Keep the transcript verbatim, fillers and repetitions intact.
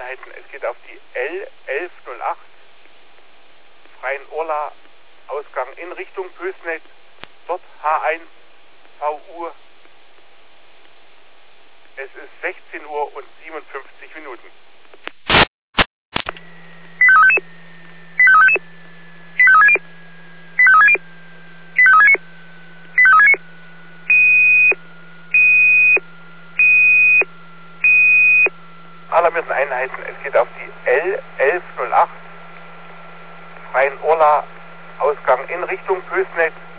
Einheiten, es geht auf die L elf null acht, Freien Orla, Ausgang in Richtung Pösneck, dort H eins V U. Es ist sechzehn Uhr und siebenundfünfzig Minuten. Alarmierten Einheiten, es geht auf die L elf null acht, Freien Orla, Ausgang in Richtung Pösneck,